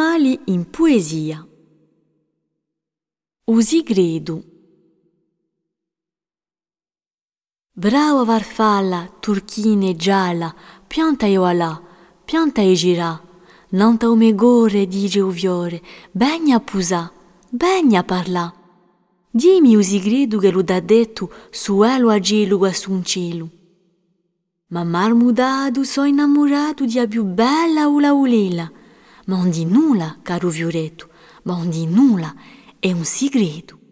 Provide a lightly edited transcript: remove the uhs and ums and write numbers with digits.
animali in poesia. O sigredo. Brava farfalla, turchina e gialla, pianta io là, pianta e girà, nanta o megore dice o fiore, begna a pusà, begna a parlà. Dimmi o sigredo che lo da detto su elo a gelo e su un cielo. Ma marmudato so innamorato di a più bella ula ulela, ma non di nulla, caro fioretto, ma non di nulla, è un sigredo.